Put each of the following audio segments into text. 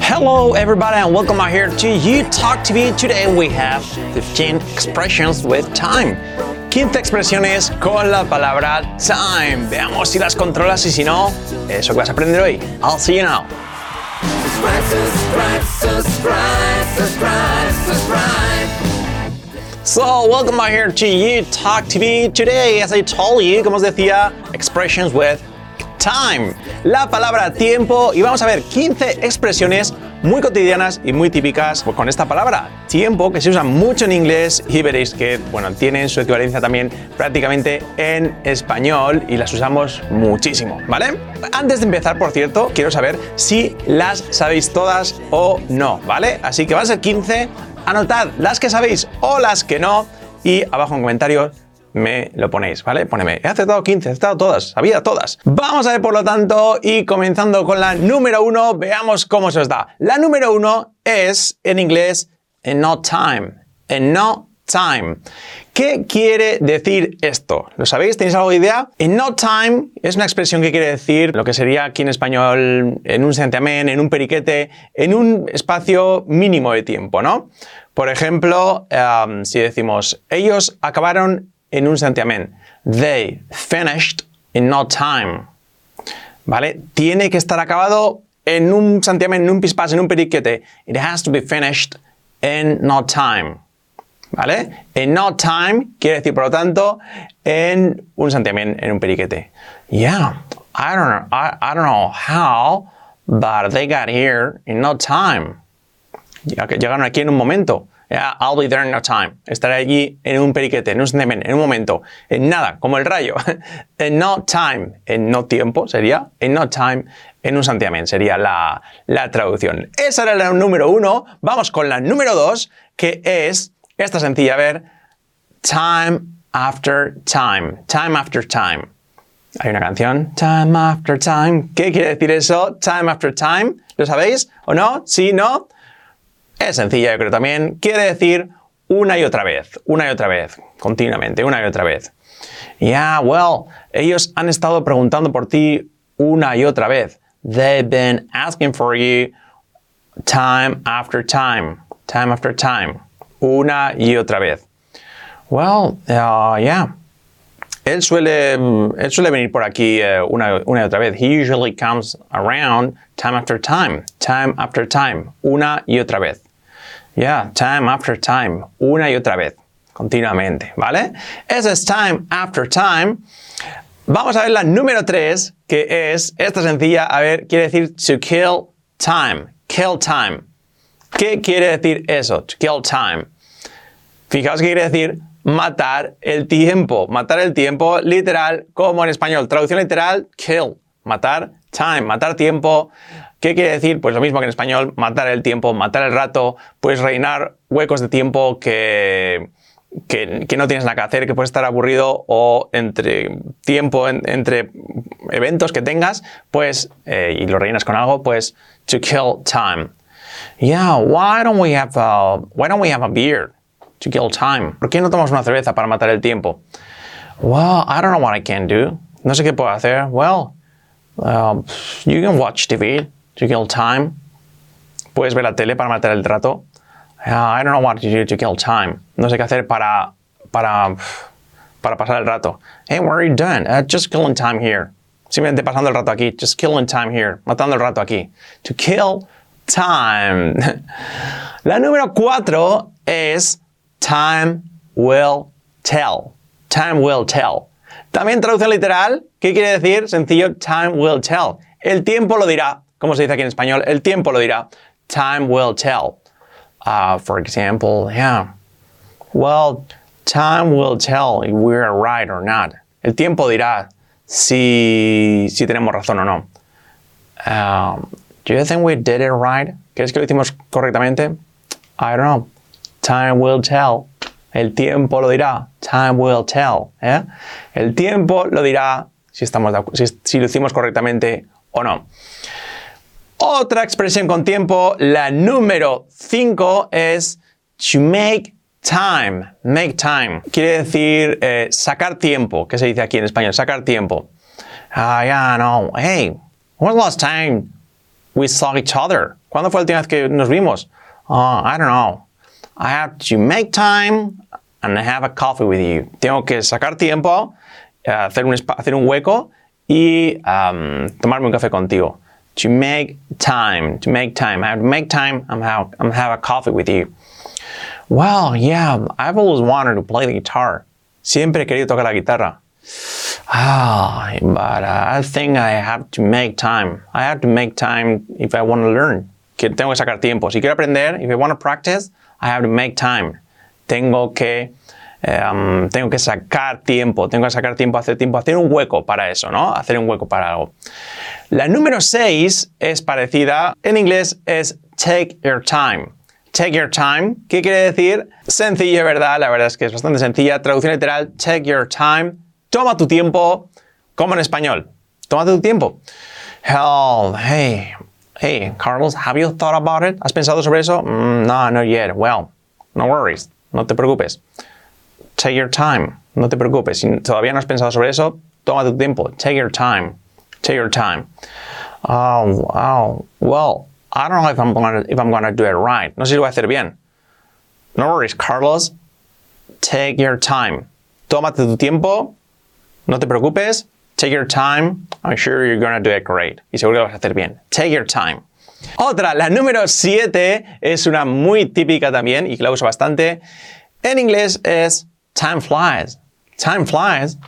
Hello everybody and welcome out here to You Talk TV. Today we have 15 expressions with time. 15 expresiones con la palabra time. Veamos si las controlas y si no, eso que vas a aprender hoy. I'll see you now. So, welcome out here to You Talk TV. Today, as I told you, como os decía, expressions with time, la palabra tiempo, y vamos a ver 15 expresiones muy cotidianas y muy típicas con esta palabra, tiempo, que se usa mucho en inglés y veréis que, bueno, tienen su equivalencia también prácticamente en español y las usamos muchísimo, ¿vale? Antes de empezar, por cierto, quiero saber si las sabéis todas o no, ¿vale? Así que van a ser 15, anotad las que sabéis o las que no y abajo en comentarios me lo ponéis, ¿vale? Poneme, he acertado 15, he acertado todas, sabía todas. Vamos a ver, por lo tanto, y comenzando con la número 1, veamos cómo se os da. La número 1 es, en inglés, in no time. In no time. ¿Qué quiere decir esto? ¿Lo sabéis? ¿Tenéis algo de idea? In no time es una expresión que quiere decir lo que sería aquí en español en un santiamén, en un periquete, en un espacio mínimo de tiempo, ¿no? Por ejemplo, si decimos, ellos acabaron en un santiamén. They finished in no time. ¿Vale? Tiene que estar acabado en un santiamén, en un pispás, en un periquete. It has to be finished in no time. ¿Vale? In no time quiere decir, por lo tanto, en un santiamén, en un periquete. Yeah, I don't know how, but they got here in no time. Llegaron aquí en un momento. Yeah, I'll be there in no time. Estaré allí en un periquete, en un santiamén, en un momento. En nada, como el rayo. In no time, en no tiempo sería. In no time, en un santiamén sería la traducción. Esa era la número 1. Vamos con la número 2, que es esta sencilla. A ver. Time after time. Time after time. Hay una canción. Time after time. ¿Qué quiere decir eso? Time after time. ¿Lo sabéis o no? ¿Sí? ¿No? Es sencilla, yo creo también. Quiere decir una y otra vez, continuamente, una y otra vez. Yeah, well, ellos han estado preguntando por ti una y otra vez. They've been asking for you time after time, una y otra vez. Well, yeah. Él suele venir por aquí una y otra vez. He usually comes around time after time, una y otra vez. Yeah, time after time, una y otra vez, continuamente, ¿vale? Ese es time after time. Vamos a ver la número 3, que es esta sencilla. A ver, quiere decir to kill time. Kill time. ¿Qué quiere decir eso? To kill time. Fijaos que quiere decir matar el tiempo. Matar el tiempo, literal, como en español. Traducción literal, kill. Matar time, matar tiempo. ¿Qué quiere decir? Pues lo mismo que en español, matar el tiempo, matar el rato, pues rellenar huecos de tiempo que no tienes nada que hacer, que puedes estar aburrido o entre tiempo, entre eventos que tengas, pues, y lo rellenas con algo, pues, to kill time. Yeah, why don't we have a beer to kill time? ¿Por qué no tomamos una cerveza para matar el tiempo? Well, I don't know what I can do. No sé qué puedo hacer. Well, you can watch TV to kill time. Puedes ver la tele para matar el rato. I don't know what to do to kill time. No sé qué hacer para pasar el rato. Hey, what are you doing? Just killing time here. Simplemente pasando el rato aquí. Just killing time here. Matando el rato aquí. To kill time. La número 4 es time will tell. Time will tell. También traducción literal. ¿Qué quiere decir? Sencillo, time will tell. El tiempo lo dirá. ¿Cómo se dice aquí en español? El tiempo lo dirá. Time will tell. For example, yeah. Well, time will tell if we're right or not. El tiempo dirá si tenemos razón o no. Do you think we did it right? ¿Crees que lo hicimos correctamente? I don't know. Time will tell. El tiempo lo dirá. Time will tell. ¿Eh? El tiempo lo dirá si lo hicimos correctamente o no. Otra expresión con tiempo, la número 5, es to make time. Make time. Quiere decir sacar tiempo. ¿Qué se dice aquí en español? Sacar tiempo. Yeah, no. Hey, when was the last time we saw each other? ¿Cuándo fue la última vez que nos vimos? I don't know. I have to make time and have a coffee with you. Tengo que sacar tiempo, hacer un hueco y tomarme un café contigo. To make time. I have to make time and have a coffee with you. Well, yeah, I've always wanted to play the guitar. Siempre he querido tocar la guitarra. But I think I have to make time. I have to make time if I want to learn. Que tengo que sacar tiempo. Si quiero aprender, if I want to practice, I have to make time. Tengo que sacar tiempo. Hacer un hueco para eso, ¿no? Hacer un hueco para algo. La número 6 es parecida. En inglés es take your time. Take your time. ¿Qué quiere decir? Sencilla, ¿verdad? La verdad es que es bastante sencilla. Traducción literal, take your time. Toma tu tiempo, como en español. Tómate tu tiempo. Hell, hey, Carlos, have you thought about it? ¿Has pensado sobre eso? No, not yet. Well, no worries. No te preocupes. Take your time. No te preocupes. Si todavía no has pensado sobre eso, toma tu tiempo. Take your time. Take your time. Well, I don't know if I'm gonna do it right. No sé si lo voy a hacer bien. No worries, Carlos. Take your time. Tómate tu tiempo. No te preocupes. Take your time. I'm sure you're gonna do it great. Y seguro que lo vas a hacer bien. Take your time. Otra, la número 7, es una muy típica también y que la uso bastante. En inglés es time flies. Time flies.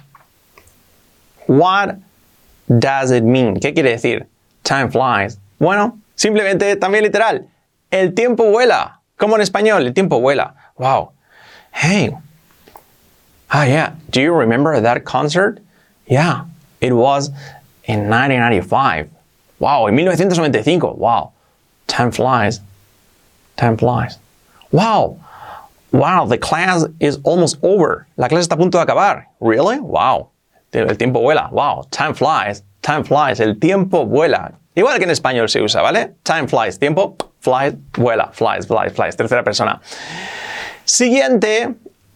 What does it mean? ¿Qué quiere decir? Time flies. Bueno, simplemente, también literal. El tiempo vuela. Como en español, el tiempo vuela. Wow. Hey. Yeah. Do you remember that concert? Yeah. It was in 1995. Wow. En 1995. Wow. Time flies. Time flies. Wow. Wow. The class is almost over. La clase está a punto de acabar. Really? Wow. El tiempo vuela. Wow. Time flies. Time flies. El tiempo vuela. Igual que en español se usa, ¿vale? Time flies. Tiempo. Flies. Vuela. Flies. Tercera persona. Siguiente.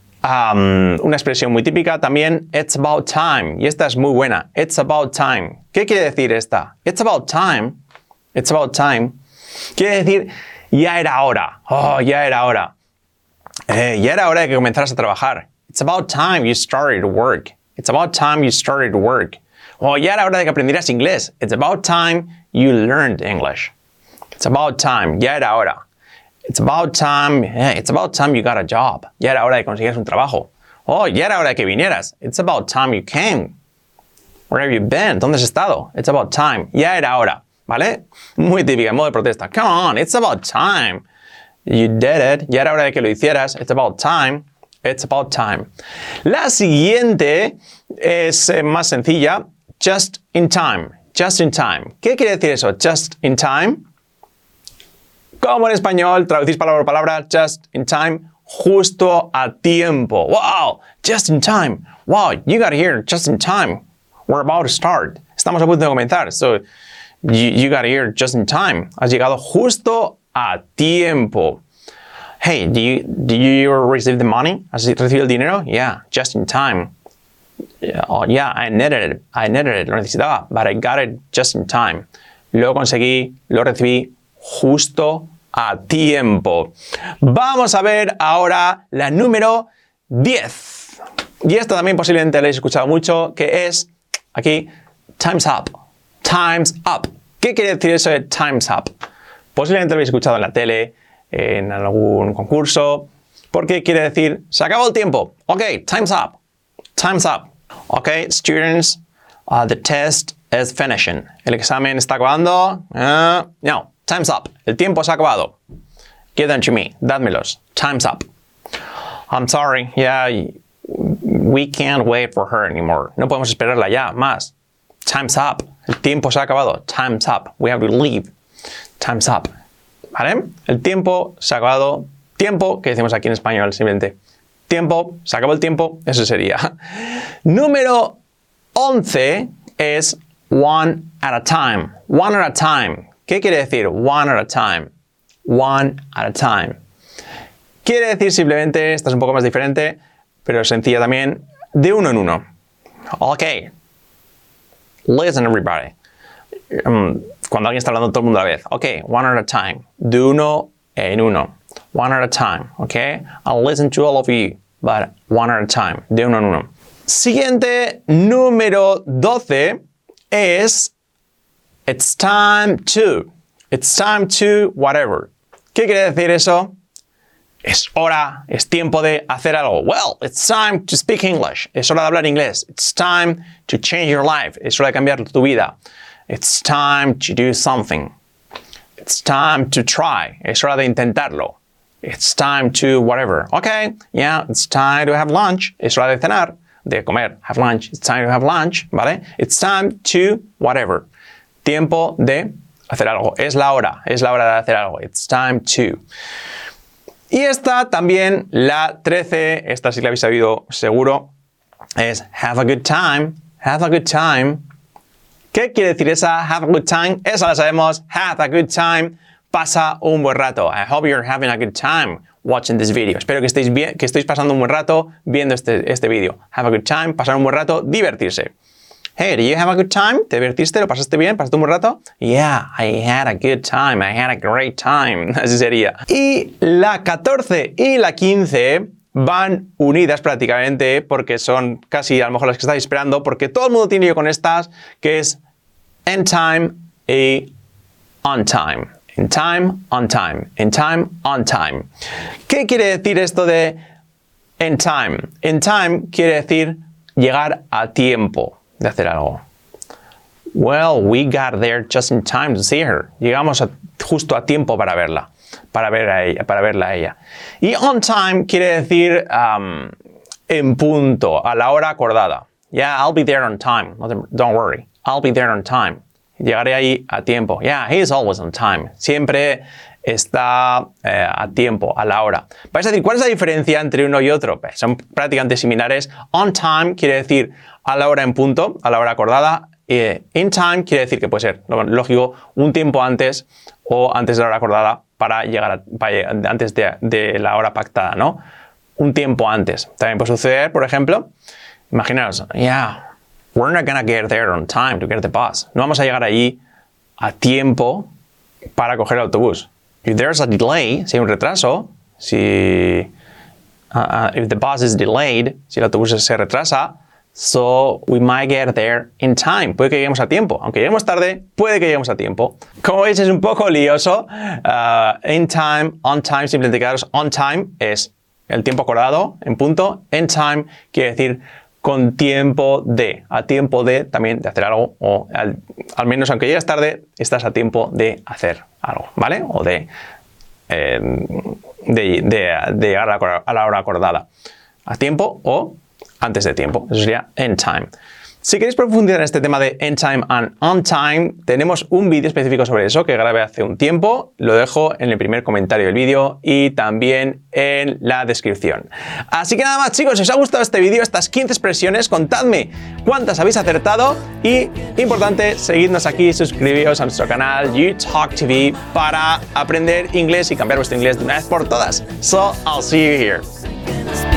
Una expresión muy típica también. It's about time. Y esta es muy buena. It's about time. ¿Qué quiere decir esta? It's about time. It's about time. Quiere decir ya era hora. Ya era hora. Ya era hora de que comenzaras a trabajar. It's about time you started to work. It's about time you started to work. Ya era hora de que aprendieras inglés. It's about time you learned English. It's about time. Ya era hora. It's about time. It's about time you got a job. Ya era hora de que consiguieras un trabajo. Ya era hora de que vinieras. It's about time you came. Where have you been? ¿Dónde has estado? It's about time. Ya era hora. ¿Vale? Muy típica, en modo de protesta. Come on, it's about time. You did it. Ya era hora de que lo hicieras. It's about time. It's about time. La siguiente es más sencilla. Just in time. Just in time. ¿Qué quiere decir eso? Just in time. Como en español, traducís palabra por palabra. Just in time. Justo a tiempo. Wow. Just in time. Wow. You got here just in time. We're about to start. Estamos a punto de comenzar. So, you got here just in time. Has llegado justo a tiempo. Hey, do you receive the money? ¿Has recibido el dinero? Yeah, just in time. Yeah, I needed it. Lo necesitaba, but I got it just in time. Lo conseguí, lo recibí justo a tiempo. Vamos a ver ahora la número 10. Y esta también posiblemente la habéis escuchado mucho, que es aquí, time's up. Time's up. ¿Qué quiere decir eso de time's up? Posiblemente lo habéis escuchado en la tele, en algún concurso, porque quiere decir, se acabó el tiempo. Okay, time's up. Time's up. Okay, students, the test is finishing. El examen está acabando. No, time's up. El tiempo se ha acabado. Give them to me. Dádmelos. Time's up. I'm sorry. Yeah, we can't wait for her anymore. No podemos esperarla ya más. Time's up. El tiempo se ha acabado. Time's up. We have to leave. Time's up. ¿Vale? El tiempo se ha acabado. Tiempo, que decimos aquí en español simplemente. Tiempo, se acabó el tiempo. Eso sería. Número 11 es one at a time. One at a time. ¿Qué quiere decir one at a time? One at a time. Quiere decir simplemente, esta es un poco más diferente, pero sencilla también, de uno en uno. Ok. Listen everybody. cuando alguien está hablando todo el mundo a la vez. Ok, one at a time. De uno en uno. One at a time. Ok, I'll listen to all of you, but one at a time. De uno en uno. Siguiente, número 12, es it's time to. It's time to whatever. ¿Qué quiere decir eso? Es hora, es tiempo de hacer algo. Well, it's time to speak English. Es hora de hablar inglés. It's time to change your life. Es hora de cambiar tu vida. It's time to do something. It's time to try. Es hora de intentarlo. It's time to whatever. Okay, yeah, it's time to have lunch. Es hora de cenar, de comer. Have lunch. It's time to have lunch, ¿vale? It's time to whatever. Tiempo de hacer algo. Es la hora de hacer algo. It's time to. Y esta también, la 13, esta sí la habéis sabido seguro, es have a good time. Have a good time. ¿Qué quiere decir esa have a good time? Esa la sabemos. Have a good time. Pasa un buen rato. I hope you're having a good time watching this video. Espero que estéis bien, que estéis pasando un buen rato viendo este vídeo. Have a good time. Pasar un buen rato. Divertirse. Hey, did you have a good time? ¿Te divertiste? ¿Lo pasaste bien? ¿Pasaste un buen rato? Yeah, I had a good time. I had a great time. Así sería. Y la 14 y la 15 van unidas prácticamente porque son casi a lo mejor las que estáis esperando, porque todo el mundo tiene yo con estas, que es in time y on time. In time, on time. In time, on time. ¿Qué quiere decir esto de in time? In time quiere decir llegar a tiempo de hacer algo. Well, we got there just in time to see her. Llegamos justo a tiempo para verla, para verla a ella. Y on time quiere decir en punto, a la hora acordada. Yeah, I'll be there on time. Don't worry. I'll be there on time. Llegaré ahí a tiempo. Yeah, he is always on time. Siempre está a tiempo, a la hora. Vais a decir, ¿cuál es la diferencia entre uno y otro? Pues son prácticamente similares. On time quiere decir a la hora en punto, a la hora acordada. In time quiere decir que puede ser, lógico, un tiempo antes o antes de la hora acordada para llegar antes de la hora pactada, ¿no? Un tiempo antes. También puede suceder, por ejemplo, imaginaos, yeah, we're not gonna get there on time to get the bus. No vamos a llegar allí a tiempo para coger el autobús. If there's a delay, si hay un retraso, if the bus is delayed, si el autobús se retrasa, so we might get there in time. Puede que lleguemos a tiempo. Aunque lleguemos tarde, puede que lleguemos a tiempo. Como veis, es un poco lioso. In time, on time, simplemente quedaros on time es el tiempo acordado, en punto. In time quiere decir con tiempo de, a tiempo de también de hacer algo, o al menos aunque llegues tarde, estás a tiempo de hacer algo, ¿vale? O de llegar a la hora acordada. A tiempo o antes de tiempo. Eso sería in time. Si queréis profundizar en este tema de in time and on time, tenemos un vídeo específico sobre eso que grabé hace un tiempo. Lo dejo en el primer comentario del vídeo y también en la descripción. Así que nada más, chicos, si os ha gustado este vídeo, estas 15 expresiones, contadme cuántas habéis acertado y, importante, seguidnos aquí, suscribiros a nuestro canal YouTalk TV para aprender inglés y cambiar vuestro inglés de una vez por todas. So, I'll see you here.